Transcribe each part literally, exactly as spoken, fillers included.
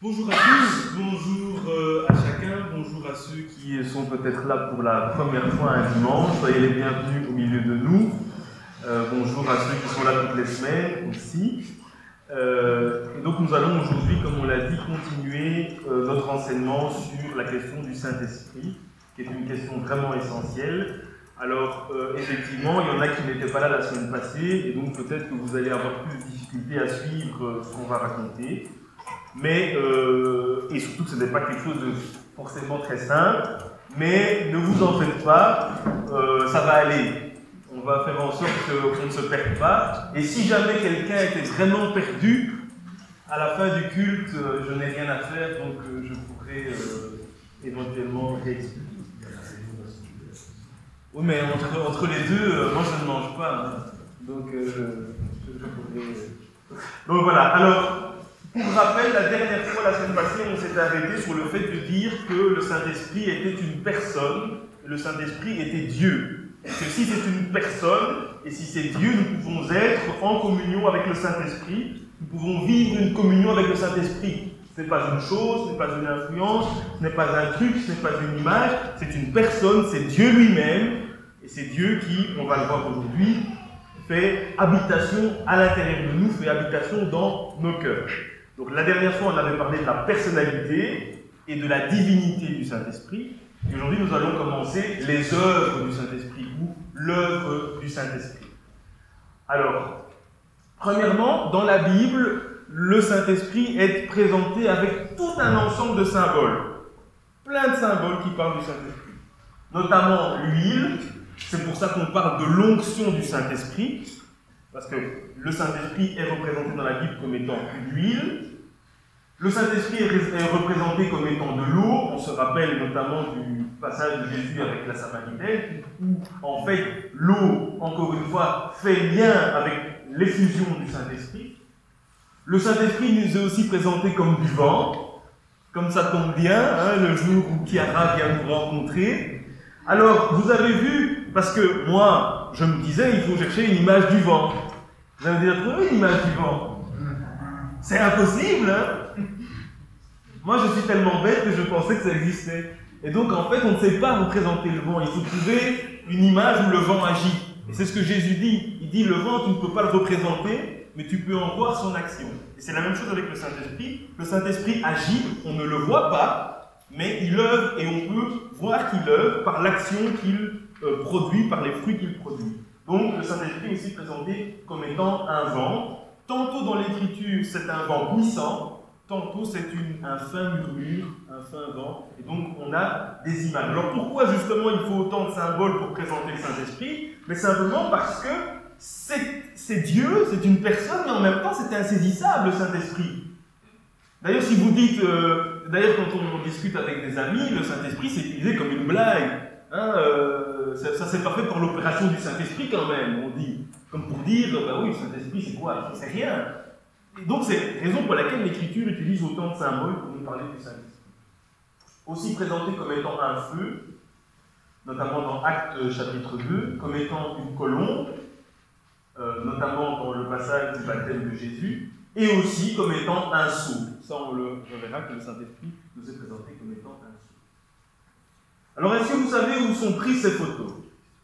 Bonjour à tous, bonjour euh, à chacun, bonjour à ceux qui sont peut-être là pour la première fois un dimanche, soyez les bienvenus au milieu de nous. Euh, bonjour à ceux qui sont là toutes les semaines aussi. Euh, et donc nous allons aujourd'hui, comme on l'a dit, continuer euh, notre enseignement sur la question du Saint-Esprit, qui est une question vraiment essentielle. Alors euh, effectivement, il y en a qui n'étaient pas là la semaine passée, et donc peut-être que vous allez avoir plus de difficultés à suivre euh, ce qu'on va raconter. Mais, euh, et surtout que ce n'est pas quelque chose de forcément très simple, mais ne vous en faites pas, euh, ça va aller. On va faire en sorte qu'on ne se perde pas. Et si jamais quelqu'un était vraiment perdu, à la fin du culte, euh, je n'ai rien à faire, donc euh, je pourrais euh, éventuellement réexpliquer. Oui, mais entre, entre les deux, euh, moi je ne mange pas, hein. Donc euh, je, je, je pourrais... Donc voilà, alors... Pour rappel, la dernière fois, la semaine passée, on s'est arrêté sur le fait de dire que le Saint-Esprit était une personne, et le Saint-Esprit était Dieu. Et que si c'est une personne, et si c'est Dieu, nous pouvons être en communion avec le Saint-Esprit, nous pouvons vivre une communion avec le Saint-Esprit. Ce n'est pas une chose, ce n'est pas une influence, ce n'est pas un truc, ce n'est pas une image, c'est une personne, c'est Dieu lui-même, et c'est Dieu qui, on va le voir aujourd'hui, fait habitation à l'intérieur de nous, fait habitation dans nos cœurs. Donc la dernière fois, on avait parlé de la personnalité et de la divinité du Saint-Esprit. Et aujourd'hui, nous allons commencer les œuvres du Saint-Esprit ou l'œuvre du Saint-Esprit. Alors, premièrement, dans la Bible, le Saint-Esprit est présenté avec tout un ensemble de symboles. Plein de symboles qui parlent du Saint-Esprit. Notamment l'huile. C'est pour ça qu'on parle de l'onction du Saint-Esprit. Parce que le Saint-Esprit est représenté dans la Bible comme étant une huile. Le Saint-Esprit est représenté comme étant de l'eau. On se rappelle notamment du passage de Jésus avec la Samaritaine, où en fait l'eau, encore une fois, fait lien avec l'effusion du Saint-Esprit. Le Saint-Esprit nous est aussi présenté comme du vent, comme ça tombe bien, hein, le jour où Chiara vient nous rencontrer. Alors, vous avez vu, parce que moi, je me disais, il faut chercher une image du vent. Vous avez déjà trouvé une image du vent? C'est impossible, hein? Moi, je suis tellement bête que je pensais que ça existait. Et donc, en fait, on ne sait pas représenter le vent. Il faut trouver une image où le vent agit. Et c'est ce que Jésus dit. Il dit, le vent, tu ne peux pas le représenter, mais tu peux en voir son action. Et c'est la même chose avec le Saint-Esprit. Le Saint-Esprit agit, on ne le voit pas, mais il œuvre et on peut voir qu'il œuvre par l'action qu'il euh, produit, par les fruits qu'il produit. Donc le Saint-Esprit est aussi présenté comme étant un vent. Tantôt dans l'Écriture, c'est un vent puissant, tantôt c'est une, un fin murmure, un fin vent. Et donc on a des images. Alors pourquoi justement il faut autant de symboles pour présenter le Saint-Esprit? Mais simplement parce que c'est, c'est Dieu, c'est une personne, mais en même temps c'est insaisissable, le Saint-Esprit. D'ailleurs, si vous dites, euh, d'ailleurs quand on discute avec des amis, le Saint-Esprit c'est utilisé comme une blague. Hein, euh, ça, ça c'est pas fait pour l'opération du Saint-Esprit quand même, on dit. Comme pour dire, bah oui, le Saint-Esprit c'est quoi? C'est rien. Et donc c'est la raison pour laquelle l'Écriture utilise autant de symboles pour nous parler du Saint-Esprit. Aussi présenté comme étant un feu, notamment dans Actes chapitre deux, comme étant une colombe, euh, notamment dans le passage du baptême de Jésus, et aussi comme étant un sceau. Ça on le on verra que le Saint-Esprit nous est présenté comme étant un sceau. Alors, est-ce que vous savez où sont prises ces photos?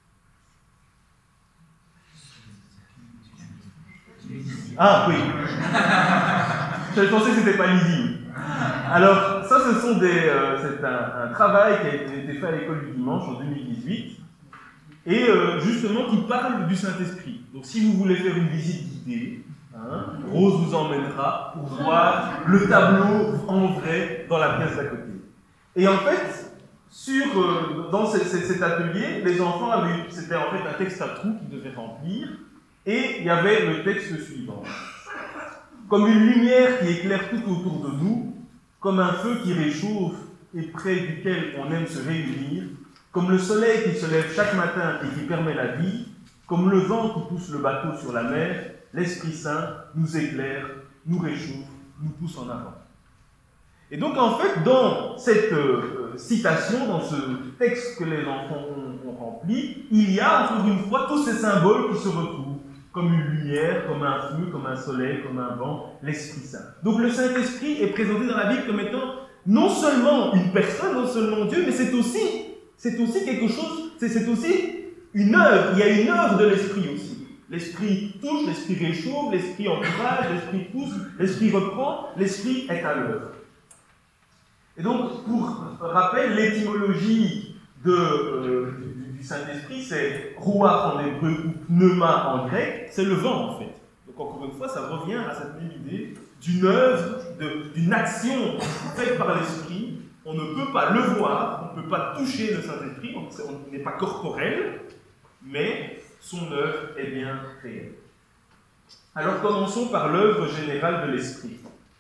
Ah, oui. J'avais pensé que ce n'était pas lisible. Alors, ça, ce sont des, euh, c'est un, un travail qui a été fait à l'école du dimanche en deux mille dix-huit, et euh, justement qui parle du Saint-Esprit. Donc, si vous voulez faire une visite guidée, hein, Rose vous emmènera pour voir le tableau en vrai dans la pièce d'à côté. Et en fait, Sur, euh, dans ce, ce, cet atelier, les enfants avaient, c'était en fait un texte à trous qu'ils devaient remplir, et il y avait le texte suivant. Comme une lumière qui éclaire tout autour de nous, comme un feu qui réchauffe et près duquel on aime se réunir, comme le soleil qui se lève chaque matin et qui permet la vie, comme le vent qui pousse le bateau sur la mer, l'Esprit Saint nous éclaire, nous réchauffe, nous pousse en avant. Et donc, en fait, dans cette euh, citation, dans ce texte que les enfants ont, ont rempli, il y a, encore une fois, tous ces symboles qui se retrouvent. comme une lumière, comme un feu, comme un soleil, comme un vent, l'Esprit Saint. Donc le Saint-Esprit est présenté dans la Bible comme étant non seulement une personne, non seulement Dieu, mais c'est aussi, c'est aussi quelque chose, c'est, c'est aussi une œuvre. Il y a une œuvre de l'Esprit aussi. L'Esprit touche, l'Esprit réchauffe, l'Esprit encourage, l'Esprit pousse, l'Esprit reprend, l'Esprit est à l'œuvre. Et donc, pour rappel, l'étymologie de, euh, du, du Saint-Esprit, c'est ruach en hébreu ou pneuma en grec, c'est le vent en fait. Donc encore une fois, ça revient à cette même idée d'une œuvre, de, d'une action faite par l'Esprit. On ne peut pas le voir, on ne peut pas toucher le Saint-Esprit, on, on n'est pas corporel, mais son œuvre est bien réelle. Alors commençons par l'œuvre générale de l'Esprit.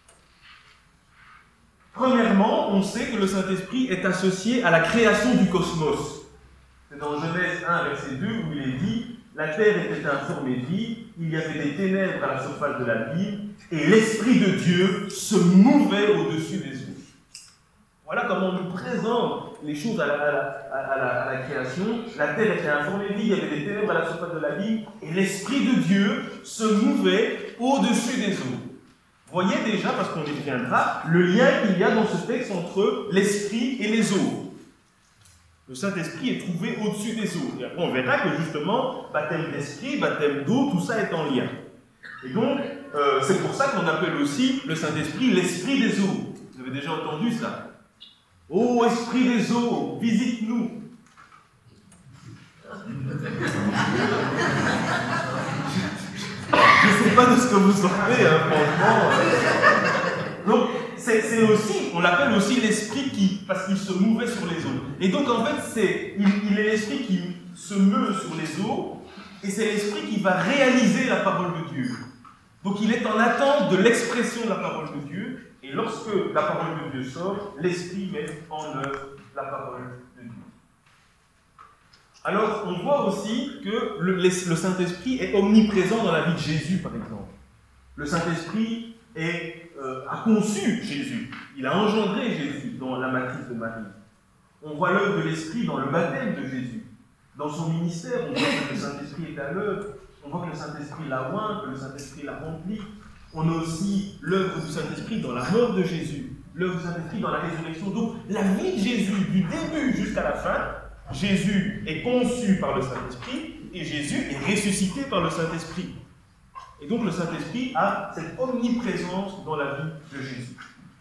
Premièrement, on sait que le Saint-Esprit est associé à la création du cosmos. C'est dans Genèse un, verset deux, où il est dit « La terre était informée de vie, il y avait des ténèbres à la surface de l'abîme, et l'Esprit de Dieu se mouvait au-dessus des eaux. » Voilà comment on nous présente les choses à la, à, la, à, la, à la création. La terre était informée de vie, il y avait des ténèbres à la surface de l'abîme, et l'Esprit de Dieu se mouvait au-dessus des eaux. Voyez déjà, parce qu'on y reviendra, le lien qu'il y a dans ce texte entre l'Esprit et les eaux. Le Saint-Esprit est trouvé au-dessus des eaux. Et après, on verra que justement, baptême d'Esprit, baptême d'eau, tout ça est en lien. Et donc, euh, c'est pour ça qu'on appelle aussi le Saint-Esprit l'Esprit des eaux. Vous avez déjà entendu ça? Ô Esprit des eaux, visite-nous. Je ne sais pas de ce que vous sortez, hein, franchement. Donc, c'est, c'est aussi, on l'appelle aussi l'esprit qui, parce qu'il se mouvait sur les eaux. Et donc, en fait, c'est, il, il est l'esprit qui se meut sur les eaux, et c'est l'esprit qui va réaliser la parole de Dieu. Donc, il est en attente de l'expression de la parole de Dieu, et lorsque la parole de Dieu sort, l'esprit met en œuvre la parole de Dieu. Alors, on voit aussi que le, le Saint-Esprit est omniprésent dans la vie de Jésus, par exemple. Le Saint-Esprit est, euh, a conçu Jésus. Il a engendré Jésus dans la matrice de Marie. On voit l'œuvre de l'Esprit dans le baptême de Jésus. Dans son ministère, on voit que le Saint-Esprit est à l'œuvre. On voit que le Saint-Esprit l'a oint, que le Saint-Esprit l'a rempli. On a aussi l'œuvre du Saint-Esprit dans la mort de Jésus. L'œuvre du Saint-Esprit dans la résurrection. Donc, la vie de Jésus, du début jusqu'à la fin, Jésus est conçu par le Saint-Esprit et Jésus est ressuscité par le Saint-Esprit. Et donc le Saint-Esprit a cette omniprésence dans la vie de Jésus.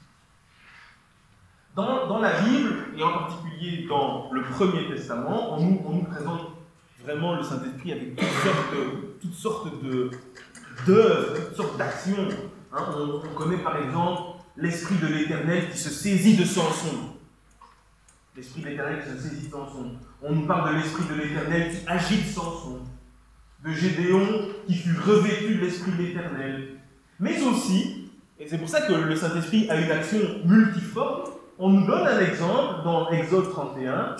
Dans, dans la Bible, et en particulier dans le Premier Testament, on nous, on nous présente vraiment le Saint-Esprit avec toutes sortes, toutes sortes de, d'œuvres, toutes sortes d'actions. Hein, on, on connaît par exemple l'Esprit de l'Éternel qui se saisit de Samson. L'Esprit de l'Éternel qui se saisit de Samson. On nous parle de l'Esprit de l'Éternel qui agite Samson. De Gédéon qui fut revêtu de l'Esprit de l'Éternel. Mais aussi, et c'est pour ça que le Saint-Esprit a une action multiforme, on nous donne un exemple dans Exode trente et un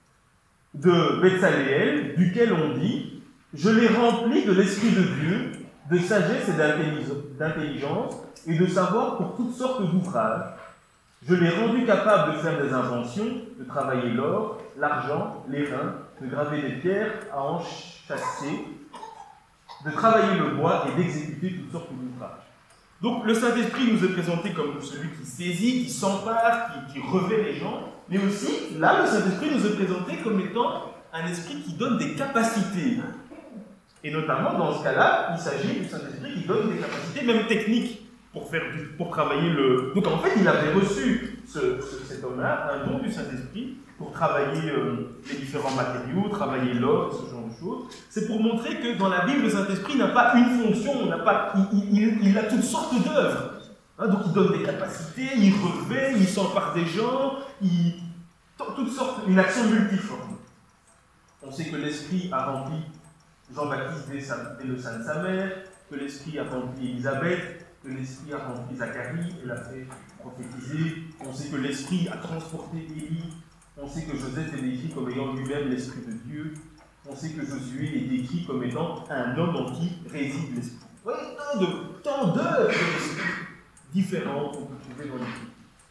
de Betsaléel, duquel on dit « Je l'ai rempli de l'Esprit de Dieu, de sagesse et d'intelligence, et de savoir pour toutes sortes d'ouvrages. Je l'ai rendu capable de faire des inventions, de travailler l'or, l'argent, les reins, de graver des pierres à enchâsser, de travailler le bois et d'exécuter toutes sortes d'ouvrages. » Donc le Saint-Esprit nous est présenté comme celui qui saisit, qui s'empare, qui, qui revêt les gens, mais aussi, là, le Saint-Esprit nous est présenté comme étant un esprit qui donne des capacités. Et notamment, dans ce cas-là, il s'agit du Saint-Esprit qui donne des capacités, même techniques, pour, faire du, pour travailler le... Donc en fait, il avait reçu, ce, ce, cet homme-là, un don du Saint-Esprit pour travailler euh, les différents matériaux, travailler l'or, ce genre de choses. C'est pour montrer que dans la Bible, le Saint-Esprit n'a pas une fonction, n'a pas, il, il, il a toutes sortes d'œuvres. Hein, donc il donne des capacités, il revêt, il s'empare des gens, il... toutes sortes, une action multiforme. On sait que l'Esprit a rempli Jean-Baptiste dès le sein de sa mère, que l'Esprit a rempli Élisabeth, que l'Esprit a rempli Zacharie et l'a fait prophétiser. On sait que l'Esprit a transporté Élie. On sait que Joseph est décrit comme ayant lui-même l'Esprit de Dieu. On sait que Josué est décrit comme étant un homme en qui réside l'Esprit. Oui, tant de tant d'œuvres différentes qu'on peut trouver dans l'Esprit.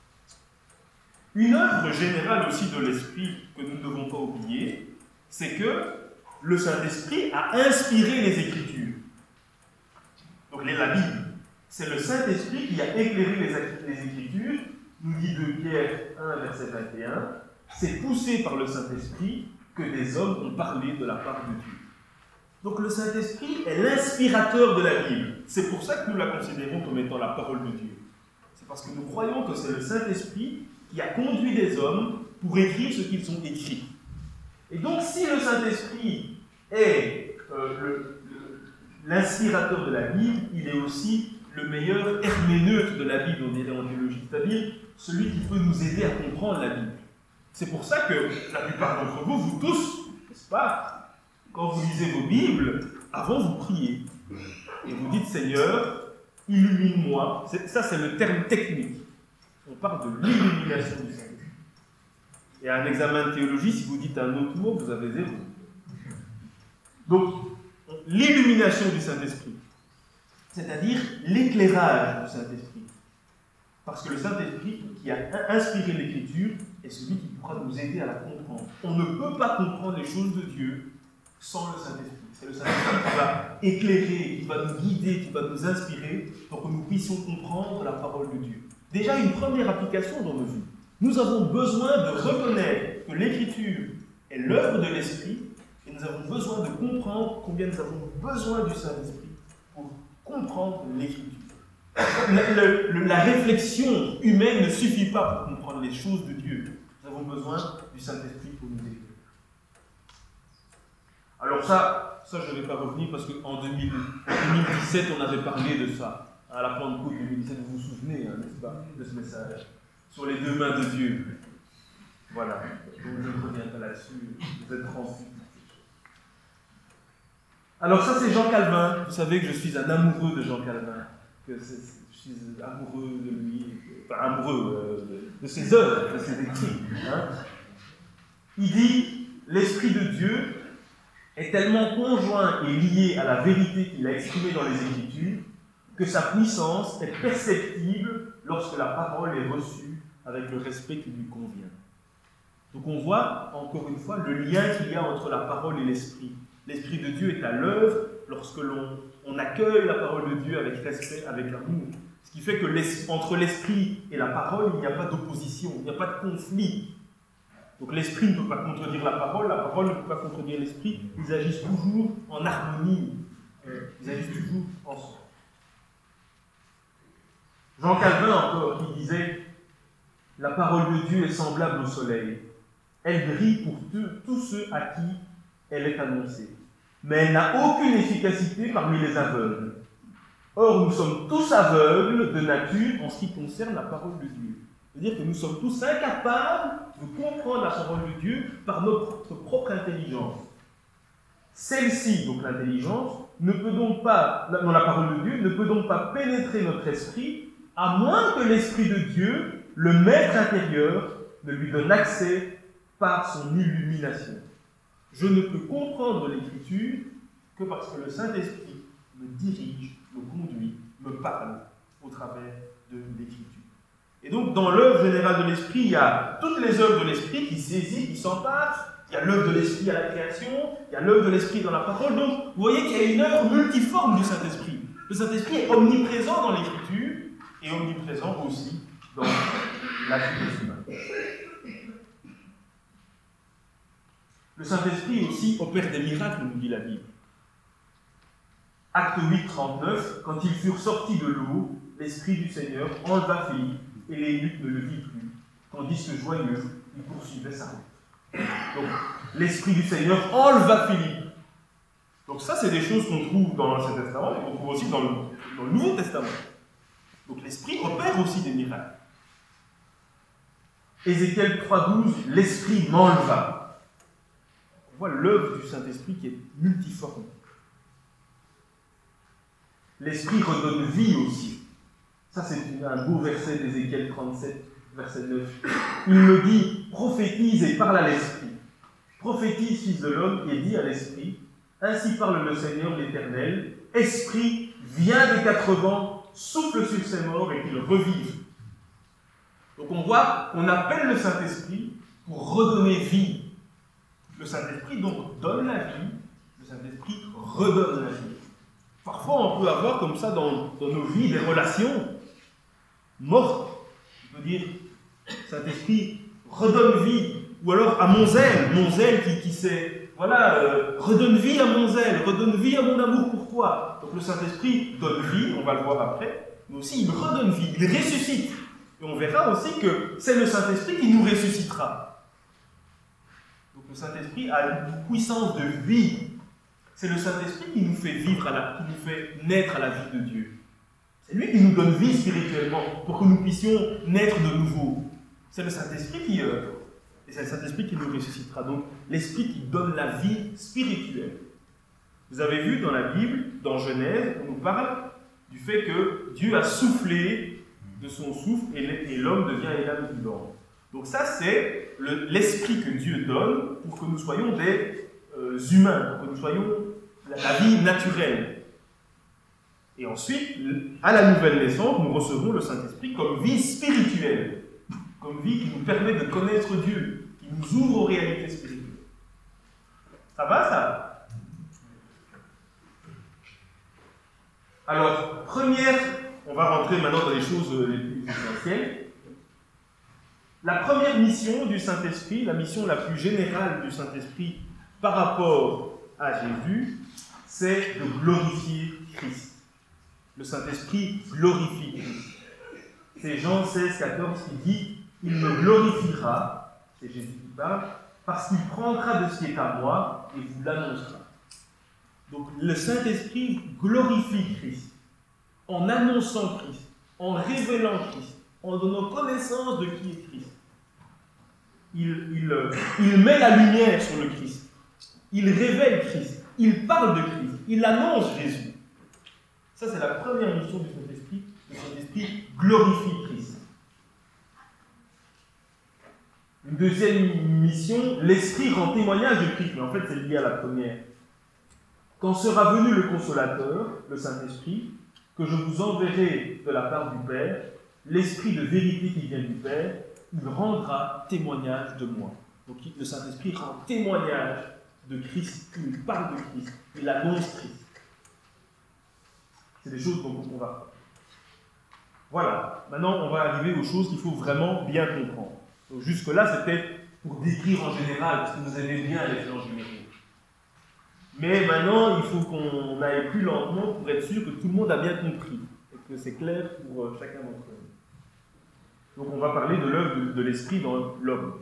Une œuvre générale aussi de l'Esprit que nous ne devons pas oublier, c'est que le Saint-Esprit a inspiré les Écritures. Donc la Bible, c'est le Saint-Esprit qui a éclairé les, les Écritures, nous dit deux Pierre un, verset vingt et un, c'est poussé par le Saint-Esprit que des hommes ont parlé de la part de Dieu. Donc le Saint-Esprit est l'inspirateur de la Bible. C'est pour ça que nous la considérons comme étant la parole de Dieu. C'est parce que nous croyons que c'est le Saint-Esprit qui a conduit des hommes pour écrire ce qu'ils ont écrit. Et donc si le Saint-Esprit est euh, le, le, l'inspirateur de la Bible, il est aussi le meilleur herméneute de la Bible, on dirait en théologie, c'est-à-dire celui qui peut nous aider à comprendre la Bible. C'est pour ça que la plupart d'entre vous, vous tous, n'est-ce pas, quand vous lisez vos Bibles, avant vous priez. Et vous dites, Seigneur, illumine-moi. C'est, ça, c'est le terme technique. On parle de l'illumination du Saint-Esprit. Et à un examen de théologie, si vous dites un autre mot, vous avez zéro. Donc, l'illumination du Saint-Esprit, c'est-à-dire l'éclairage du Saint-Esprit. Parce que le Saint-Esprit qui a inspiré l'Écriture est celui qui pourra nous aider à la comprendre. On ne peut pas comprendre les choses de Dieu sans le Saint-Esprit. C'est le Saint-Esprit qui va éclairer, qui va nous guider, qui va nous inspirer pour que nous puissions comprendre la parole de Dieu. Déjà, une première application dans nos vies. Nous avons besoin de reconnaître que l'Écriture est l'œuvre de l'Esprit et nous avons besoin de comprendre combien nous avons besoin du Saint-Esprit pour comprendre l'Écriture. Le, le, le, la réflexion humaine ne suffit pas pour comprendre les choses de Dieu. Nous avons besoin du Saint-Esprit pour nous aider. Alors ça, ça je ne vais pas revenir parce qu'en deux mille dix-sept, on avait parlé de ça. À la Pentecôte deux mille dix-sept, vous vous souvenez, hein, n'est-ce pas, de ce message sur les deux mains de Dieu. Voilà. Donc je ne reviens pas là-dessus. Vous êtes transmis. Alors ça, c'est Jean Calvin. Vous savez que je suis un amoureux de Jean Calvin. Que c'est, je suis amoureux de lui, enfin amoureux euh, de, de ses œuvres, de ses écrits. Hein. Il dit, l'Esprit de Dieu est tellement conjoint et lié à la vérité qu'il a exprimée dans les Écritures que sa puissance est perceptible lorsque la parole est reçue avec le respect qui lui convient. Donc on voit, encore une fois, le lien qu'il y a entre la parole et l'Esprit. L'Esprit de Dieu est à l'œuvre lorsque l'on on accueille la parole de Dieu avec respect, avec amour. Ce qui fait que l'es- entre l'Esprit et la parole, il n'y a pas d'opposition, il n'y a pas de conflit. Donc l'Esprit ne peut pas contredire la parole, la parole ne peut pas contredire l'Esprit. Ils agissent toujours en harmonie. Ils agissent toujours ensemble. Jean Calvin encore, qui disait « La parole de Dieu est semblable au soleil. Elle brille pour tous ceux à qui elle est annoncée. Mais elle n'a aucune efficacité parmi les aveugles. Or, nous sommes tous aveugles de nature en ce qui concerne la parole de Dieu. » C'est-à-dire que nous sommes tous incapables de comprendre la parole de Dieu par notre propre intelligence. Celle-ci, donc l'intelligence, ne peut donc pas, dans la parole de Dieu, ne peut donc pas pénétrer notre esprit, à moins que l'Esprit de Dieu, le maître intérieur, ne lui donne accès par son illumination. Je ne peux comprendre l'Écriture que parce que le Saint-Esprit me dirige, me conduit, me parle au travers de l'Écriture. Et donc, dans l'œuvre générale de l'Esprit, il y a toutes les œuvres de l'Esprit qui saisissent, qui s'emparent. Il y a l'œuvre de l'Esprit à la création, il y a l'œuvre de l'Esprit dans la parole. Donc, vous voyez qu'il y a une œuvre multiforme du Saint-Esprit. Le Saint-Esprit est omniprésent dans l'Écriture et omniprésent aussi dans la vie humaine. Le Saint-Esprit aussi opère des miracles, nous dit la Bible. Acte huit, trente-neuf, quand ils furent sortis de l'eau, l'Esprit du Seigneur enleva Philippe et l'évêque ne le vit plus, tandis que joyeux, il poursuivait sa route. Donc, l'Esprit du Seigneur enleva Philippe. Donc ça, c'est des choses qu'on trouve dans l'Ancien Testament et qu'on trouve aussi dans le, dans le Nouveau Testament. Donc l'Esprit opère aussi des miracles. Ézéchiel trois, douze, l'Esprit m'enleva. On voit l'œuvre du Saint-Esprit qui est multiforme. L'Esprit redonne vie aussi. Ça, c'est un beau verset d'Ézéchiel trente-sept, verset neuf. Il me dit, prophétise et parle à l'Esprit. Prophétise, fils de l'homme, et dis à l'Esprit, ainsi parle le Seigneur l'Éternel, Esprit, viens des quatre vents, souffle sur ces morts et qu'ils revivent. Donc on voit qu'on appelle le Saint-Esprit pour redonner vie. Le Saint-Esprit donc donne la vie, le Saint-Esprit redonne la vie. Parfois, on peut avoir comme ça dans, dans nos vies des relations mortes. On peut dire, Saint-Esprit, redonne vie. Ou alors à mon zèle, mon zèle qui, qui s'est... Voilà, euh, redonne vie à mon zèle, redonne vie à mon amour pour toi. Donc le Saint-Esprit donne vie, on va le voir après, mais aussi il redonne vie, il ressuscite. Et on verra aussi que c'est le Saint-Esprit qui nous ressuscitera. Donc le Saint-Esprit a une puissance de vie. C'est le Saint-Esprit qui nous fait vivre, à la, qui nous fait naître à la vie de Dieu. C'est lui qui nous donne vie spirituellement pour que nous puissions naître de nouveau. C'est le Saint-Esprit qui œuvre. Et c'est le Saint-Esprit qui nous ressuscitera. Donc l'Esprit qui donne la vie spirituelle. Vous avez vu dans la Bible, dans Genèse, on nous parle du fait que Dieu a soufflé de son souffle et l'homme devient une âme vivante. Donc ça, c'est le, l'Esprit que Dieu donne pour que nous soyons des euh, humains, pour que nous soyons la, la vie naturelle. Et ensuite, à la nouvelle naissance, nous recevons le Saint-Esprit comme vie spirituelle. Comme vie qui nous permet de connaître Dieu, qui nous ouvre aux réalités spirituelles. Ça va, ça? Alors, première, on va rentrer maintenant dans les choses les plus essentielles. La première mission du Saint-Esprit, la mission la plus générale du Saint-Esprit par rapport à Jésus, c'est de glorifier Christ. Le Saint-Esprit glorifie Christ. C'est Jean seize, quatorze qui dit « Il me glorifiera », c'est Jésus qui parle, « parce qu'il prendra de ce qui est à moi et vous l'annoncera ». Donc le Saint-Esprit glorifie Christ, en annonçant Christ, en révélant Christ, en donnant connaissance de qui est Christ. Il, il, il met la lumière sur le Christ, il révèle Christ, il parle de Christ, il annonce Jésus. Ça, c'est la première mission du Saint-Esprit. Le Saint-Esprit glorifie Christ. Une deuxième mission, l'Esprit rend témoignage de Christ, mais en fait, c'est lié à la première. Quand sera venu le Consolateur, le Saint-Esprit, que je vous enverrai de la part du Père, l'Esprit de vérité qui vient du Père, il rendra témoignage de moi. Donc le Saint-Esprit rend témoignage de Christ, il parle de Christ, il annonce Christ. C'est des choses dont on va faire. Voilà, maintenant on va arriver aux choses qu'il faut vraiment bien comprendre. Donc jusque-là, c'était pour décrire en général, parce que vous aimez bien les plans généraux. Mais maintenant, il faut qu'on aille plus lentement pour être sûr que tout le monde a bien compris, et que c'est clair pour chacun d'entre nous. Donc on va parler de l'œuvre de, de l'Esprit dans l'homme.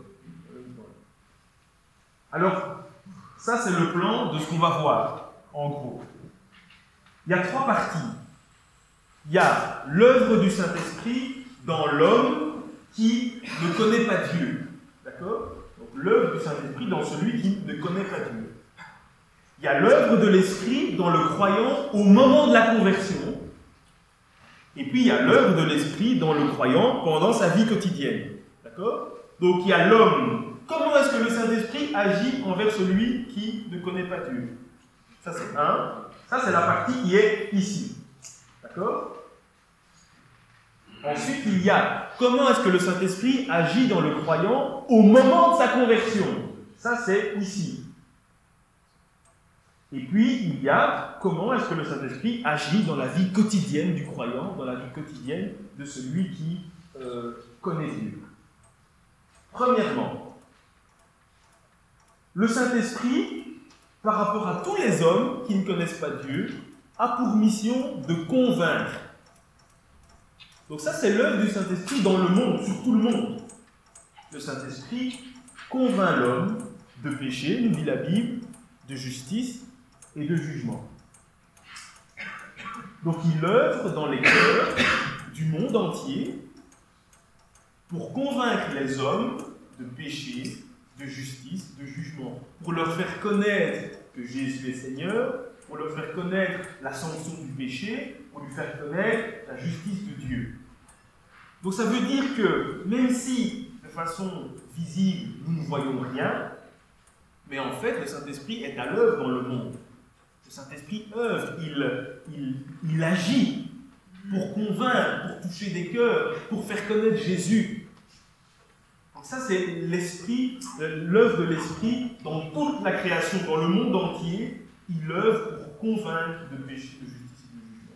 Alors, ça c'est le plan de ce qu'on va voir, en gros. Il y a trois parties. Il y a l'œuvre du Saint-Esprit dans l'homme qui ne connaît pas Dieu. D'accord? Donc l'œuvre du Saint-Esprit dans celui qui ne connaît pas Dieu. Il y a l'œuvre de l'Esprit dans le croyant au moment de la conversion. Et puis il y a l'œuvre de l'Esprit dans le croyant pendant sa vie quotidienne. D'accord? Donc il y a l'homme. Comment est-ce que le Saint-Esprit agit envers celui qui ne connaît pas Dieu? Ça c'est un. Ça c'est la partie qui est ici. D'accord? Ensuite il y a comment est-ce que le Saint-Esprit agit dans le croyant au moment de sa conversion. Ça c'est ici. Et puis, il y a comment est-ce que le Saint-Esprit agit dans la vie quotidienne du croyant, dans la vie quotidienne de celui qui euh, connaît Dieu. Premièrement, le Saint-Esprit, par rapport à tous les hommes qui ne connaissent pas Dieu, a pour mission de convaincre. Donc ça, c'est l'œuvre du Saint-Esprit dans le monde, sur tout le monde. Le Saint-Esprit convainc l'homme de péché, nous dit la Bible, de justice, et de jugement. Donc il œuvre dans les cœurs du monde entier pour convaincre les hommes de péché, de justice, de jugement, pour leur faire connaître que Jésus est Seigneur, pour leur faire connaître la sanction du péché, pour lui faire connaître la justice de Dieu. Donc ça veut dire que même si de façon visible nous ne voyons rien, mais en fait le Saint-Esprit est à l'œuvre dans le monde. Le Saint-Esprit œuvre, il, il, il agit pour convaincre, pour toucher des cœurs, pour faire connaître Jésus. Donc ça, c'est l'esprit, l'œuvre de l'Esprit dans toute la création, dans le monde entier. Il œuvre pour convaincre de péché, de justice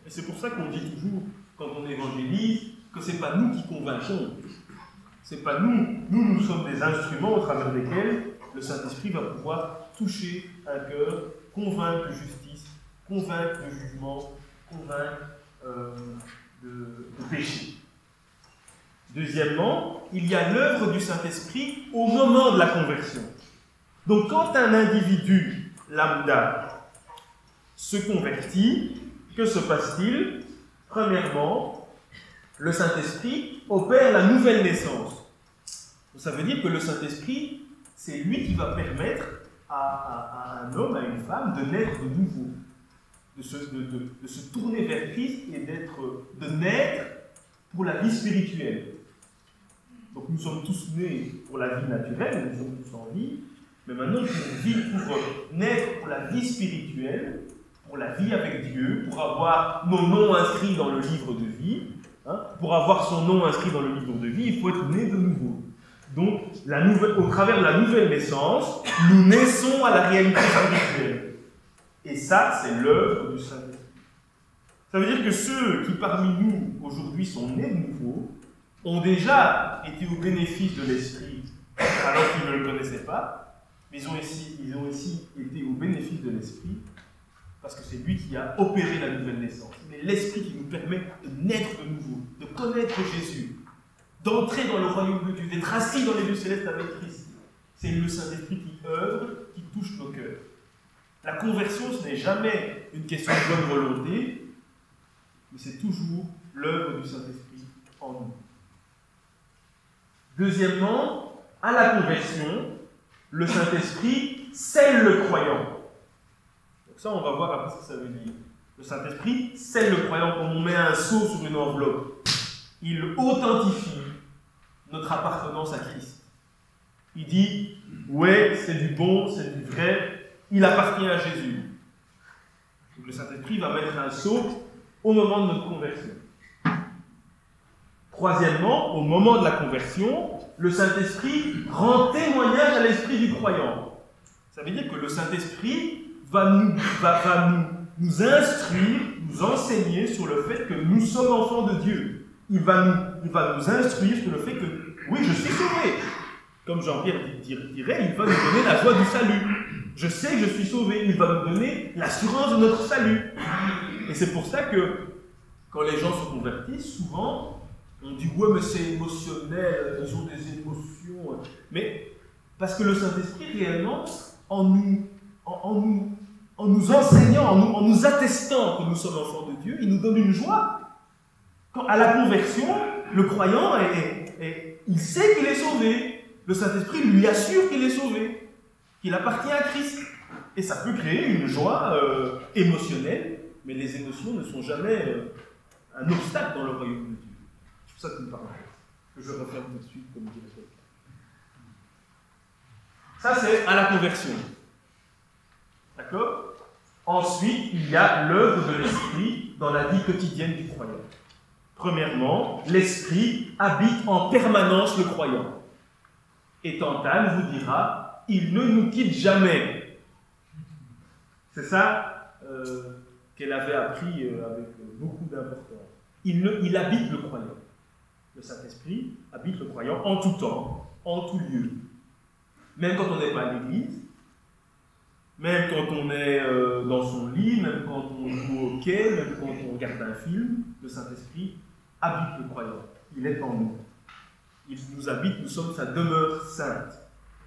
Et c'est pour ça qu'on dit toujours, quand on évangélise, que ce n'est pas nous qui convainquons. Ce n'est pas nous. Nous, nous sommes des instruments au travers desquels le Saint-Esprit va pouvoir toucher un cœur, convaincre de justice, convaincre de jugement, convaincre euh, de, de péché. Deuxièmement, il y a l'œuvre du Saint-Esprit au moment de la conversion. Donc quand un individu lambda se convertit, que se passe-t-il? Premièrement, le Saint-Esprit opère la nouvelle naissance. Ça veut dire que le Saint-Esprit, c'est lui qui va permettre à, à, à un homme, à une femme, de naître de nouveau, de se, de, de, de se tourner vers Christ et d'être, de naître pour la vie spirituelle. Donc nous sommes tous nés pour la vie naturelle, nous sommes tous en vie, mais maintenant pour, vivre, pour naître pour la vie spirituelle, pour la vie avec Dieu, pour avoir nos noms inscrits dans le livre de vie, hein, pour avoir son nom inscrit dans le livre de vie, il faut être né de nouveau. Donc, la nouvelle, au travers de la nouvelle naissance, nous naissons à la réalité spirituelle. Et ça, c'est l'œuvre du Saint-Esprit. Ça veut dire que ceux qui parmi nous, aujourd'hui, sont nés de nouveau, ont déjà été au bénéfice de l'Esprit, alors qu'ils ne le connaissaient pas, mais ils ont, aussi, ils ont aussi été au bénéfice de l'Esprit, parce que c'est lui qui a opéré la nouvelle naissance. Mais l'Esprit qui nous permet de naître de nouveau, de connaître Jésus, d'entrer dans le royaume de Dieu, d'être assis dans les lieux célestes avec Christ. C'est le Saint-Esprit qui œuvre, qui touche nos cœurs. La conversion, ce n'est jamais une question de bonne volonté, mais c'est toujours l'œuvre du Saint-Esprit en nous. Deuxièmement, à la conversion, le Saint-Esprit scelle le croyant. Donc ça, on va voir après ce que ça veut dire. Le Saint-Esprit scelle le croyant comme on met un sceau sur une enveloppe. Il authentifie notre appartenance à Christ. Il dit, ouais, c'est du bon, c'est du vrai, il appartient à Jésus. Donc le Saint-Esprit va mettre un sceau au moment de notre conversion. Troisièmement, au moment de la conversion, le Saint-Esprit rend témoignage à l'esprit du croyant. Ça veut dire que le Saint-Esprit va nous, va, va nous, nous instruire, nous enseigner sur le fait que nous sommes enfants de Dieu. Il va nous, il va nous instruire sur le fait que, oui, je suis sauvé. Comme Jean-Pierre dirait, il va nous donner la joie du salut. Je sais que je suis sauvé. Il va nous donner l'assurance de notre salut. Et c'est pour ça que, quand les gens se convertissent, souvent, on dit, ouais, mais c'est émotionnel, ils ont des émotions. Mais, parce que le Saint-Esprit, réellement, en nous, en, en nous, en nous enseignant, en nous, en nous attestant que nous sommes enfants de Dieu, il nous donne une joie. Quand, à la conversion, le croyant, est, est, est, il sait qu'il est sauvé. Le Saint-Esprit lui assure qu'il est sauvé, qu'il appartient à Christ. Et ça peut créer une joie euh, émotionnelle, mais les émotions ne sont jamais euh, un obstacle dans le royaume de Dieu. C'est pour ça que nous parlons. Que je referme tout de suite, comme dit le peuple. Ça, c'est à la conversion. D'accord? Ensuite, il y a l'œuvre de l'Esprit dans la vie quotidienne du croyant. Premièrement, l'Esprit habite en permanence le croyant. Et Tantale vous dira, il ne nous quitte jamais. C'est ça euh, qu'elle avait appris euh, avec beaucoup d'importance. Il, ne, il habite le croyant. Le Saint-Esprit habite le croyant en tout temps, en tout lieu. Même quand on n'est pas à l'église, même quand on est euh, dans son lit, même quand on joue au hockey, même quand on regarde un film, le Saint-Esprit habite le croyant. Il est en nous. Il nous habite, nous sommes sa demeure sainte.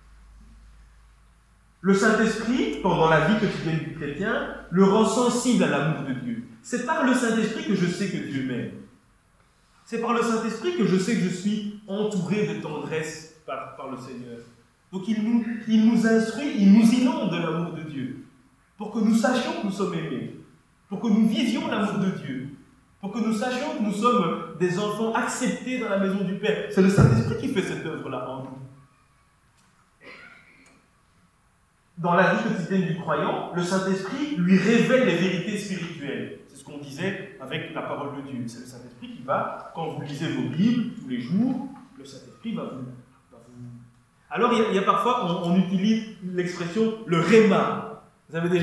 Le Saint-Esprit, pendant la vie quotidienne du chrétien, le rend sensible à l'amour de Dieu. C'est par le Saint-Esprit que je sais que Dieu m'aime. C'est par le Saint-Esprit que je sais que je suis entouré de tendresse par, par le Seigneur. Donc il nous, il nous instruit, il nous inonde de l'amour de Dieu, pour que nous sachions que nous sommes aimés, pour que nous vivions l'amour de Dieu, pour que nous sachions que nous sommes des enfants acceptés dans la maison du Père. C'est le Saint-Esprit qui fait cette œuvre-là en nous. Dans la vie quotidienne du croyant, le Saint-Esprit lui révèle les vérités spirituelles. C'est ce qu'on disait avec la parole de Dieu. C'est le Saint-Esprit qui va, quand vous lisez vos Bibles tous les jours, le Saint-Esprit va vous... Va vous... Alors, il y, a, il y a parfois, on, on utilise l'expression « le réma ».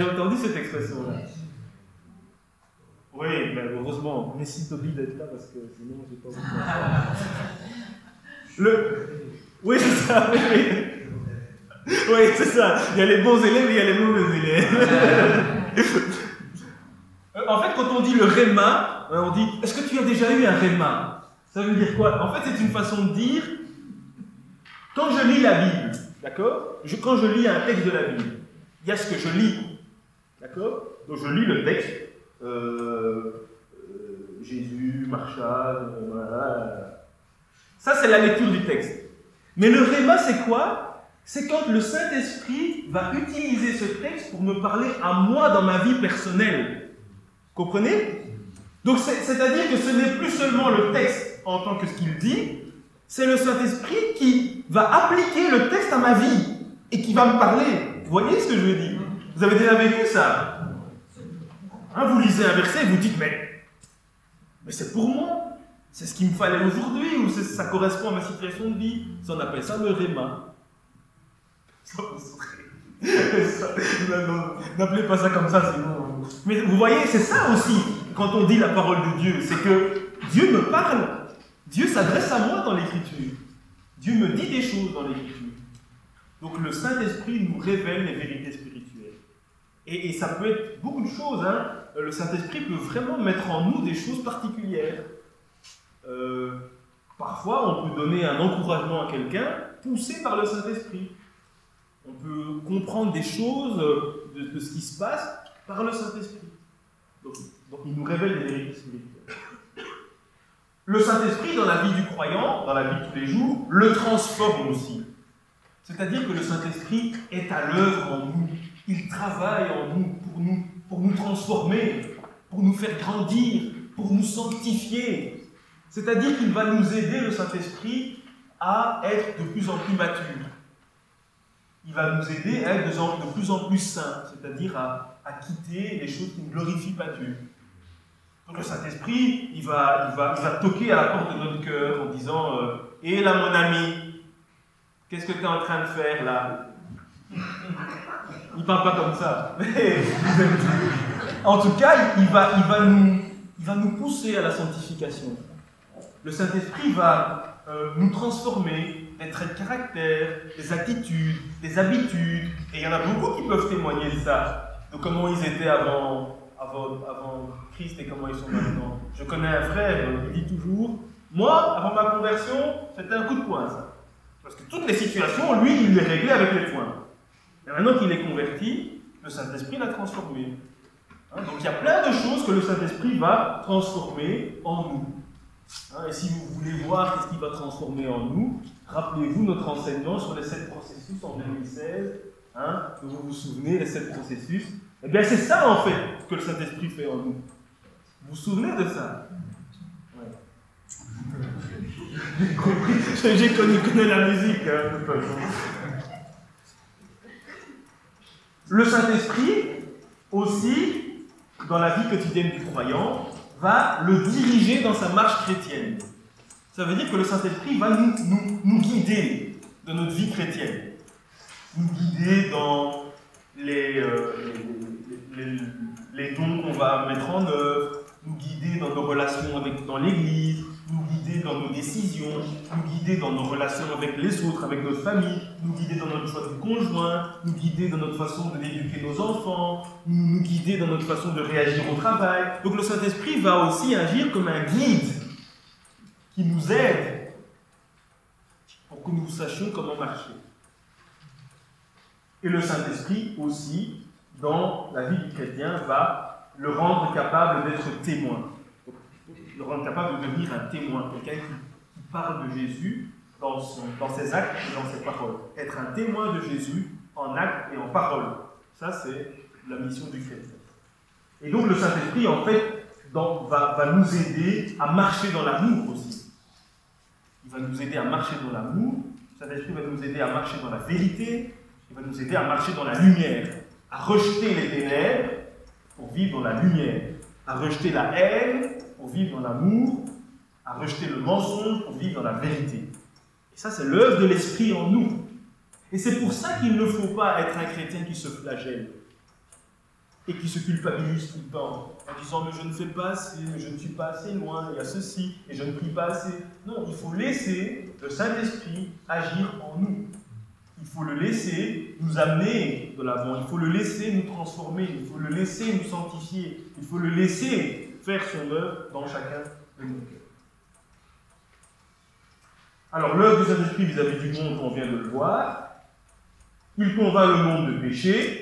Vous avez déjà entendu cette expression-là? Oui, mais heureusement, merci Toby d'être là parce que sinon je n'ai pas envie de Le... Oui, c'est ça, oui. Oui, c'est ça. Il y a les bons élèves et il y a les mauvais élèves. En fait, quand on dit le réma, on dit « Est-ce que tu as déjà eu un réma ?» Ça veut dire quoi? En fait, c'est une façon de dire « Quand je lis la Bible, d'accord, je, quand je lis un texte de la Bible, il y a ce que je lis, d'accord. Donc je lis le texte, euh, euh, Jésus, marcha, euh, voilà. Ça, c'est la lecture du texte. Mais le réma, c'est quoi? C'est quand le Saint-Esprit va utiliser ce texte pour me parler à moi dans ma vie personnelle. Comprenez? Donc, c'est-à-dire que ce n'est plus seulement le texte en tant que ce qu'il dit, c'est le Saint-Esprit qui va appliquer le texte à ma vie et qui va me parler. Vous voyez ce que je veux dire? Vous avez déjà vécu ça? Hein, vous lisez un verset et vous dites, mais, mais c'est pour moi. C'est ce qu'il me fallait aujourd'hui, ou ça correspond à ma situation de vie. Ça, on appelle ça le réma. N'appelez pas ça comme ça, sinon. Mais vous voyez, c'est ça aussi, quand on dit la parole de Dieu, c'est que Dieu me parle. Dieu s'adresse à moi dans l'Écriture. Dieu me dit des choses dans l'Écriture. Donc le Saint-Esprit nous révèle les vérités spirituelles. Et, et ça peut être beaucoup de choses. Hein. Le Saint-Esprit peut vraiment mettre en nous des choses particulières. Euh, parfois, on peut donner un encouragement à quelqu'un poussé par le Saint-Esprit. On peut comprendre des choses de, de ce qui se passe par le Saint-Esprit. Donc, donc, il nous révèle des vérités spirituelles. Le Saint-Esprit, dans la vie du croyant, dans la vie de tous les jours, le transforme aussi. C'est-à-dire que le Saint-Esprit est à l'œuvre en nous. Il travaille en nous pour nous, pour nous transformer, pour nous faire grandir, pour nous sanctifier. C'est-à-dire qu'il va nous aider, le Saint-Esprit, à être de plus en plus matures. Il va nous aider à être de plus en plus saints, c'est-à-dire à, à quitter les choses qui ne glorifient pas Dieu. Donc le Saint-Esprit, il va, il, va, il va toquer à la porte de notre cœur en disant euh, « Hé là mon ami, qu'est-ce que tu es en train de faire là ?» Il ne parle pas comme ça. Mais, en tout cas, il va, il, va nous, il va nous pousser à la sanctification. Le Saint-Esprit va euh, nous transformer, des traits de caractère, des attitudes, des habitudes. Et il y en a beaucoup qui peuvent témoigner de ça, de comment ils étaient avant, avant, avant Christ et comment ils sont maintenant. Je connais un frère, il dit toujours, moi, avant ma conversion, c'était un coup de poing, ça. Parce que toutes les situations, lui, il les réglait avec les poings. Et maintenant qu'il est converti, le Saint-Esprit l'a transformé. Hein, donc il y a plein de choses que le Saint-Esprit va transformer en nous. Hein, et si vous voulez voir ce qu'il va transformer en nous, rappelez-vous notre enseignement sur les sept processus en deux mille seize. Hein, que vous vous souvenez, les sept processus. Eh bien, c'est ça en fait que le Saint-Esprit fait en nous. Vous vous souvenez de ça? Ouais. J'ai connu, connu la musique, hein, de toute façon. Le Saint-Esprit, aussi, dans la vie quotidienne du croyant, va le diriger dans sa marche chrétienne. Ça veut dire que le Saint-Esprit va nous, nous, nous guider dans notre vie chrétienne. Nous guider dans les, euh, les, les, les dons qu'on va mettre en œuvre, nous guider dans nos relations avec, dans l'Église, nous guider dans nos décisions, nous guider dans nos relations avec les autres, avec notre famille, nous guider dans notre choix de conjoint, nous guider dans notre façon d'éduquer nos enfants, nous, nous guider dans notre façon de réagir au travail. Donc le Saint-Esprit va aussi agir comme un guide qui nous aide pour que nous sachions comment marcher. Et le Saint-Esprit aussi, dans la vie du chrétien, va le rendre capable d'être témoin. Le rendre capable de devenir un témoin, quelqu'un qui, qui parle de Jésus dans, son, dans ses actes et dans ses paroles. Être un témoin de Jésus en actes et en paroles. Ça, c'est la mission du chrétien. Et donc, le Saint-Esprit, en fait, dans, va, va nous aider à marcher dans l'amour aussi. Il va nous aider à marcher dans l'amour. Le Saint-Esprit va nous aider à marcher dans la vérité. Il va nous aider à marcher dans la lumière. À rejeter les ténèbres pour vivre dans la lumière. À rejeter la haine pour vivre dans l'amour, à rejeter le mensonge pour vivre dans la vérité. Et ça, c'est l'œuvre de l'Esprit en nous. Et c'est pour ça qu'il ne faut pas être un chrétien qui se flagelle. et qui se culpabilise tout le temps en disant mais je ne fais pas assez, mais je ne suis pas assez loin, il y a ceci, et je ne prie pas assez. Non, il faut laisser le Saint-Esprit agir en nous. Il faut le laisser nous amener de l'avant, il faut le laisser nous transformer, il faut le laisser nous sanctifier, il faut le laisser faire son œuvre dans chacun de nos cœurs. Alors l'œuvre du Saint-Esprit vis-à-vis du monde, on vient de le voir, il convainc le monde de péché,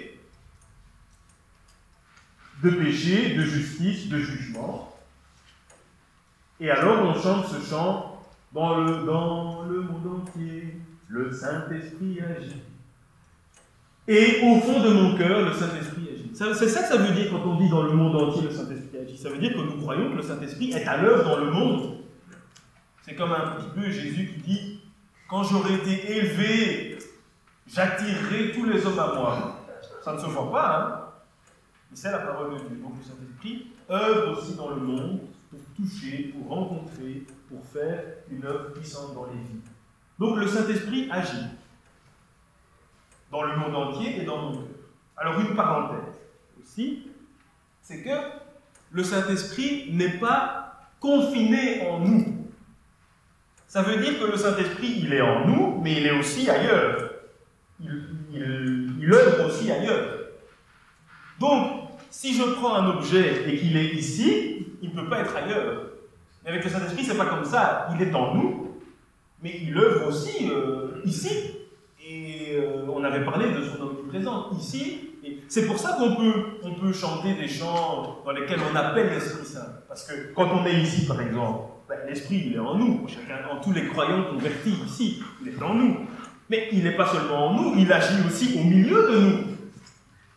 de péché, de justice, de jugement. Et alors on chante ce chant dans le, dans le monde entier, le Saint-Esprit agit. Et au fond de mon cœur, le Saint-Esprit agit. C'est ça que ça veut dire quand on dit dans le monde entier, le Saint-Esprit agit. Ça veut dire que nous croyons que le Saint-Esprit est à l'œuvre dans le monde. C'est comme un petit peu Jésus qui dit « Quand j'aurai été élevé, j'attirerai tous les hommes à moi. » Ça ne se voit pas, hein. Et c'est la parole de Dieu. Donc le Saint-Esprit œuvre aussi dans le monde pour toucher, pour rencontrer, pour faire une œuvre puissante dans les vies. Donc le Saint-Esprit agit dans le monde entier et dans mon cœur. Alors une parenthèse aussi, c'est que le Saint-Esprit n'est pas confiné en nous. Ça veut dire que le Saint-Esprit, il est en nous, mais il est aussi ailleurs. Il, il, il œuvre aussi ailleurs. Donc, si je prends un objet et qu'il est ici, il ne peut pas être ailleurs. Mais avec le Saint-Esprit, ce n'est pas comme ça. Il est en nous, mais il œuvre aussi euh, ici. Et euh, on avait parlé de son omniprésence ici. C'est pour ça qu'on peut, on peut chanter des chants dans lesquels on appelle l'Esprit Saint. Parce que quand on est ici, par exemple, ben, l'Esprit, il est en nous. Chacun, en tous les croyants convertis ici, il est en nous. Mais il n'est pas seulement en nous, il agit aussi au milieu de nous. Vous voyez ?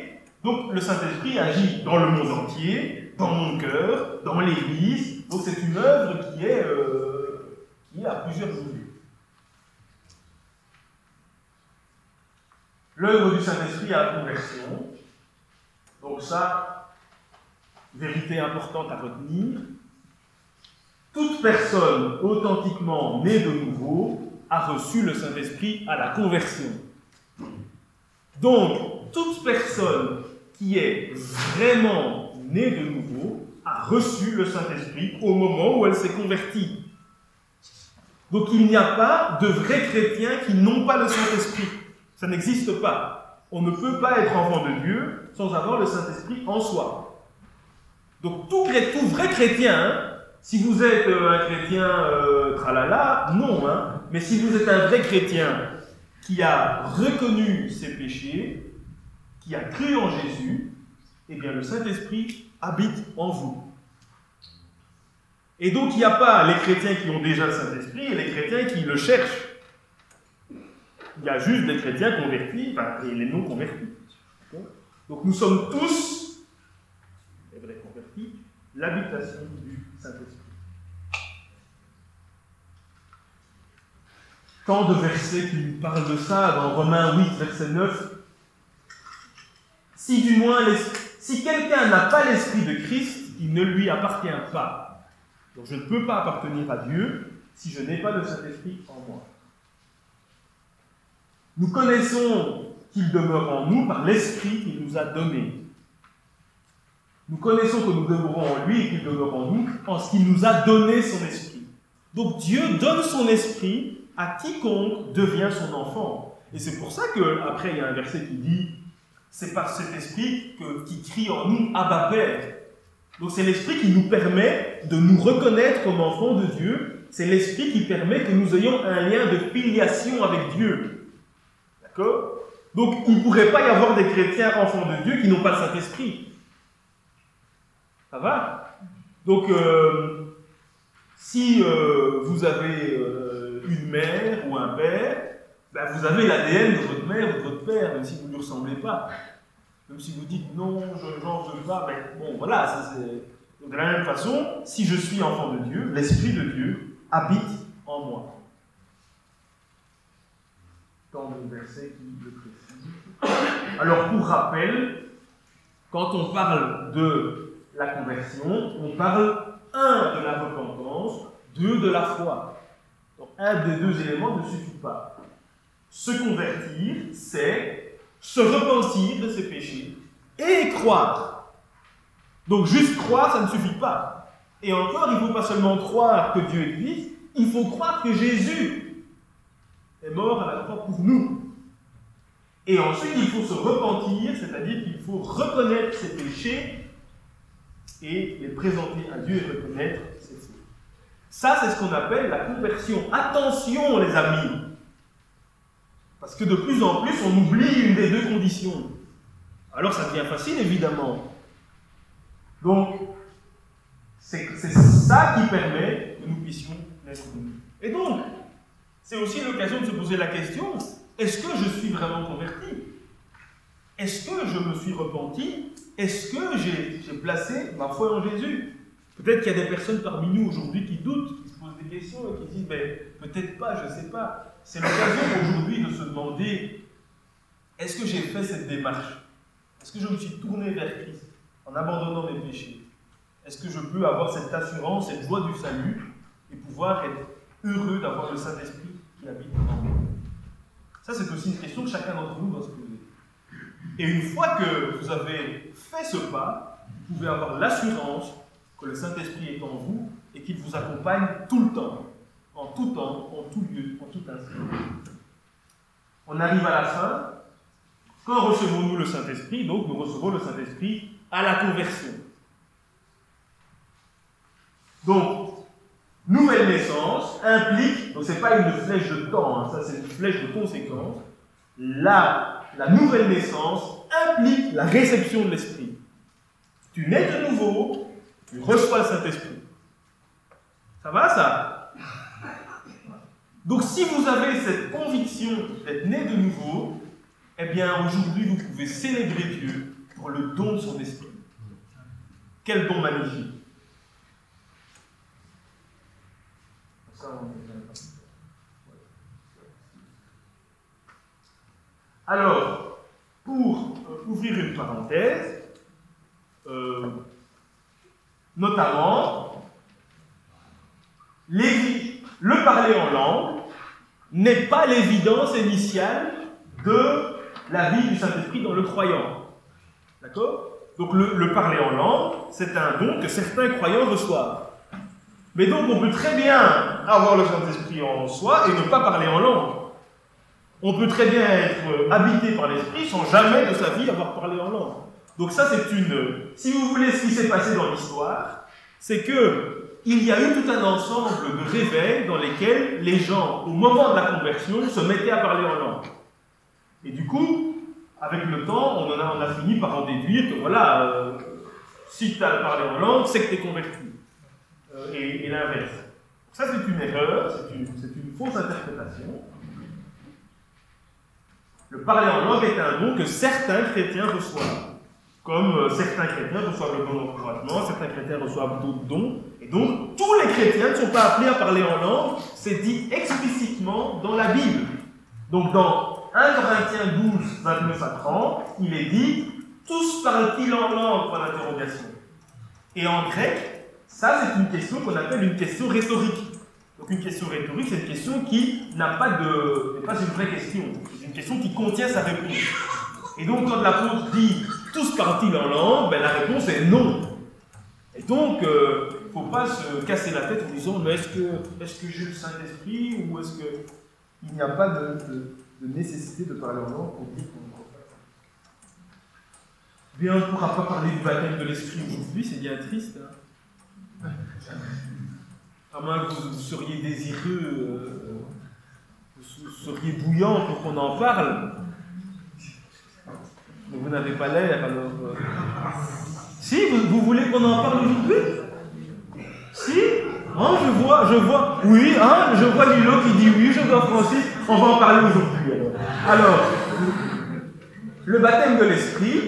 Donc le Saint-Esprit agit dans le monde entier, dans mon cœur, dans l'Église. Donc c'est une œuvre qui est, euh, qui est à plusieurs niveaux. L'œuvre du Saint-Esprit à la conversion. Donc ça, vérité importante à retenir. Toute personne authentiquement née de nouveau a reçu le Saint-Esprit à la conversion. Donc, toute personne qui est vraiment née de nouveau a reçu le Saint-Esprit au moment où elle s'est convertie. Donc il n'y a pas de vrais chrétiens qui n'ont pas le Saint-Esprit. Ça n'existe pas. On ne peut pas être enfant de Dieu sans avoir le Saint-Esprit en soi. Donc tout, tout vrai chrétien, hein, si vous êtes un chrétien euh, tralala, non, hein, mais si vous êtes un vrai chrétien qui a reconnu ses péchés, qui a cru en Jésus, eh bien le Saint-Esprit habite en vous. Et donc il n'y a pas les chrétiens qui ont déjà le Saint-Esprit et les chrétiens qui le cherchent. Il y a juste des chrétiens convertis enfin, et les non convertis. Donc nous sommes tous, les vrais convertis, l'habitation du Saint-Esprit. Tant de versets qui nous parlent de ça, dans Romains huit, verset neuf. Si du moins, si quelqu'un n'a pas l'Esprit de Christ, il ne lui appartient pas. Donc je ne peux pas appartenir à Dieu si je n'ai pas de Saint-Esprit en moi. Nous connaissons qu'il demeure en nous par l'Esprit qu'il nous a donné. Nous connaissons que nous demeurons en lui et qu'il demeure en nous en ce qu'il nous a donné son Esprit. Donc Dieu donne son Esprit à quiconque devient son enfant. Et c'est pour ça qu'après il y a un verset qui dit c'est par cet esprit que, qui crie en nous Abba Père. Donc c'est l'esprit qui nous permet de nous reconnaître comme enfants de Dieu. C'est l'esprit qui permet que nous ayons un lien de filiation avec Dieu. D'accord ? Donc il ne pourrait pas y avoir des chrétiens enfants de Dieu qui n'ont pas le Saint-Esprit. Ça va ? Donc euh, si euh, vous avez euh, une mère ou un père, ben, vous avez l'A D N de votre mère ou de votre père, même si vous ne lui ressemblez pas. Même si vous dites non, je n'en veux pas, mais bon, voilà. Ça, c'est... De la même façon, si je suis enfant de Dieu, l'Esprit de Dieu habite en moi. Tant de versets qui le précisent. Alors, pour rappel, quand on parle de la conversion, on parle, un, de la repentance, deux, de la foi. Donc, un des deux éléments ne suffit pas. Se convertir, c'est se repentir de ses péchés et croire. Donc juste croire, ça ne suffit pas. Et encore, il ne faut pas seulement croire que Dieu existe, il faut croire que Jésus est mort à la croix pour nous. Et ensuite, il faut se repentir, c'est-à-dire qu'il faut reconnaître ses péchés et les présenter à Dieu et reconnaître ses fautes. Ça, c'est ce qu'on appelle la conversion. Attention, les amis, parce que de plus en plus, on oublie une des deux conditions. Alors, ça devient facile, évidemment. Donc, c'est, c'est ça qui permet que nous puissions naître de nouveau. Et donc, c'est aussi l'occasion de se poser la question, est-ce que je suis vraiment converti? Est-ce que je me suis repenti? Est-ce que j'ai, j'ai placé ma foi en Jésus? Peut-être qu'il y a des personnes parmi nous aujourd'hui qui doutent, qui se posent des questions et qui disent, mais peut-être pas, je ne sais pas. C'est l'occasion aujourd'hui de se demander, est-ce que j'ai fait cette démarche? Est-ce que je me suis tourné vers Christ en abandonnant mes péchés? Est-ce que je peux avoir cette assurance, cette joie du salut et pouvoir être heureux d'avoir le Saint-Esprit qui habite en moi? Ça, c'est aussi une question que chacun d'entre nous doit se poser. Et une fois que vous avez fait ce pas, vous pouvez avoir l'assurance que le Saint-Esprit est en vous et qu'il vous accompagne tout le temps, en tout temps, en tout lieu, en tout instant. On arrive à la fin. Quand recevons-nous le Saint-Esprit? Donc, nous recevons le Saint-Esprit à la conversion. Donc, nouvelle naissance implique, donc ce n'est pas une flèche de temps, hein, ça c'est une flèche de conséquence. La, la nouvelle naissance implique la réception de l'Esprit. Tu nais de nouveau, tu reçois le Saint-Esprit. Ça va ça? Donc si vous avez cette conviction d'être né de nouveau, eh bien aujourd'hui vous pouvez célébrer Dieu pour le don de son Esprit. Quel don magnifique! Alors, pour ouvrir une parenthèse, euh, notamment, le parler en langue n'est pas l'évidence initiale de la vie du Saint-Esprit dans le croyant. D'accord? Donc le, le parler en langue, c'est un don que certains croyants reçoivent. Mais donc on peut très bien avoir le Saint-Esprit en soi et ne pas parler en langue. On peut très bien être habité par l'Esprit sans jamais de sa vie avoir parlé en langue. Donc ça c'est une... Si vous voulez ce qui s'est passé dans l'histoire, c'est que il y a eu tout un ensemble de réveils dans lesquels les gens, au moment de la conversion, se mettaient à parler en langue. Et du coup, avec le temps, on, en a, on a fini par en déduire que voilà, euh, si tu as parlé en langue, c'est que tu es converti. Euh, et, et l'inverse. Ça, c'est une erreur, c'est une, c'est une fausse interprétation. Le parler en langue est un don que certains chrétiens reçoivent. Comme euh, certains chrétiens reçoivent le don d'encouragement, certains chrétiens reçoivent d'autres dons. Et donc, tous les chrétiens ne sont pas appelés à parler en langue, c'est dit explicitement dans la Bible. Donc, dans un Corinthiens douze, vingt-neuf à trente, il est dit « Tous parlent-ils en langue ?» point d'interrogation. Et en grec, ça c'est une question qu'on appelle une question rhétorique. Donc une question rhétorique, c'est une question qui n'a pas de... n'est pas une vraie question. C'est une question qui contient sa réponse. Et donc quand l'apôtre dit « Tous parlent-ils en langue ?» ben, la réponse est non. Et donc, il euh, ne faut pas se casser la tête en disant « Mais est-ce que, est-ce que j'ai le Saint-Esprit » ou est-ce qu'il n'y a pas de, de, de nécessité de parler en langue pour dire qu'on ne peut pas. Bien, on ne pourra pas parler du baptême de l'Esprit aujourd'hui, c'est bien triste. Hein. À moins que vous seriez désireux, euh, vous seriez bouillant pour qu'on en parle. Mais vous n'avez pas l'air, alors... Euh... Si, vous, vous voulez qu'on en parle aujourd'hui? Si? Hein, je vois, je vois... Oui, hein, je vois Lilo qui dit oui, je vois Francis, on va en parler aujourd'hui. Alors, alors le baptême de l'Esprit,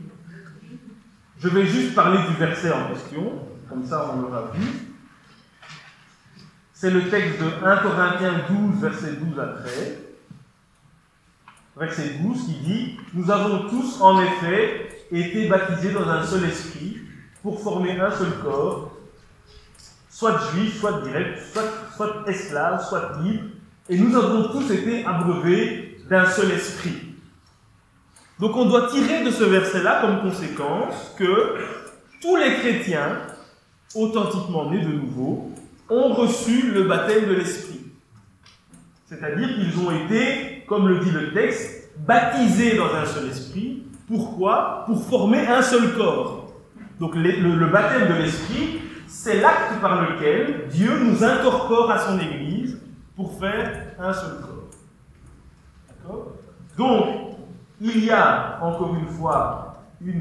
je vais juste parler du verset en question, comme ça on l'aura vu. C'est le texte de un Corinthiens douze, verset douze à treize. Verset douze qui dit « Nous avons tous en effet été baptisés dans un seul esprit pour former un seul corps, soit juif, soit grec, soit, soit esclave, soit libre, et nous avons tous été abreuvés d'un seul esprit. Donc on doit tirer de ce verset-là comme conséquence que tous les chrétiens, authentiquement nés de nouveau, ont reçu le baptême de l'Esprit. C'est-à-dire qu'ils ont été, comme le dit le texte, baptisés dans un seul esprit. Pourquoi? Pour former un seul corps. Donc le, le, le baptême de l'Esprit, c'est l'acte par lequel Dieu nous incorpore à son Église pour faire un seul corps. D'accord? Donc, il y a, encore une fois, une,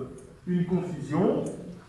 une confusion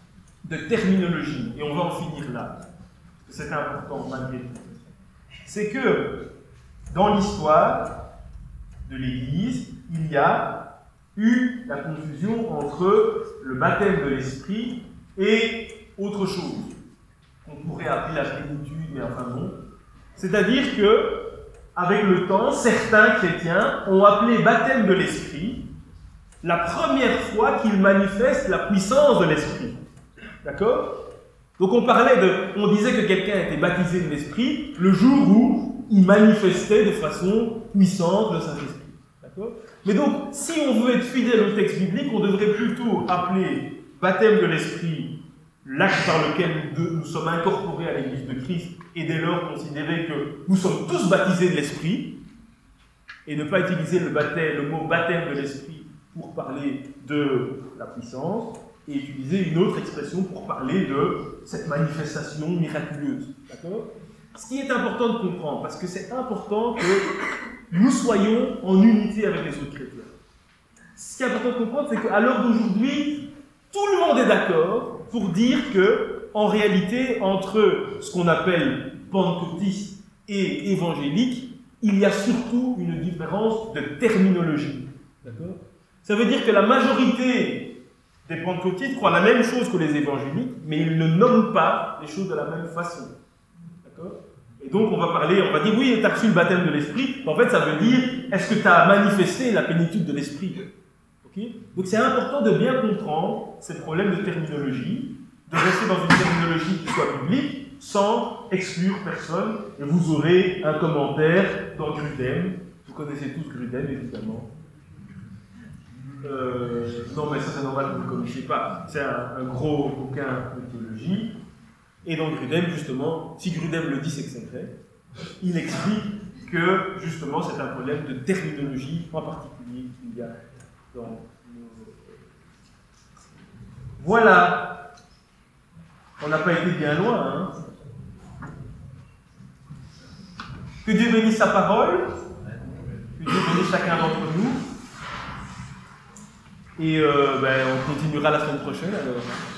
de terminologie. Et on va en finir là. C'est important malgré tout. C'est que, dans l'histoire de l'Église, il y a eu la confusion entre le baptême de l'Esprit et autre chose, qu'on pourrait appeler la plénitude, mais enfin non. C'est-à-dire que, avec le temps, certains chrétiens ont appelé baptême de l'Esprit la première fois qu'ils manifestent la puissance de l'Esprit. D'accord? Donc on parlait de, on disait que quelqu'un était baptisé de l'Esprit le jour où il manifestait de façon puissante le Saint-Esprit. D'accord? Mais donc, si on veut être fidèle au texte biblique, on devrait plutôt appeler baptême de l'Esprit l'acte par lequel nous sommes incorporés à l'Église de Christ, et dès lors considérer que nous sommes tous baptisés de l'Esprit, et ne pas utiliser le, baptême, le mot baptême de l'Esprit pour parler de la puissance, et utiliser une autre expression pour parler de cette manifestation miraculeuse. D'accord? Ce qui est important de comprendre, parce que c'est important que nous soyons en unité avec les autres chrétiens. Ce qui est important de comprendre, c'est qu'à l'heure d'aujourd'hui, tout le monde est d'accord pour dire que, en réalité, entre ce qu'on appelle pentecôtiste et évangélique, il y a surtout une différence de terminologie. D'accord? Ça veut dire que la majorité des pentecôtistes croient la même chose que les évangéliques, mais ils ne nomment pas les choses de la même façon. D'accord? Et donc on va parler, on va dire, oui, tu as reçu le baptême de l'Esprit. En fait, ça veut dire, est-ce que tu as manifesté la plénitude de l'Esprit? Okay? Donc c'est important de bien comprendre ces problèmes de terminologie, de rester dans une terminologie qui soit publique, sans exclure personne. Et vous aurez un commentaire dans Grudem. Vous connaissez tous Grudem, évidemment. Euh, non, mais ça c'est normal que vous ne le connaissiez pas. C'est un, un gros bouquin de théologie. Et dans Grudem, justement, si Grudem le dit, c'est que c'est vrai. Il explique que, justement, c'est un problème de terminologie, en particulier, qu'il y a dans nos... Voilà. On n'a pas été bien loin, hein. Que Dieu bénisse sa parole, que Dieu bénisse chacun d'entre nous. Et euh, ben, on continuera la semaine prochaine alors.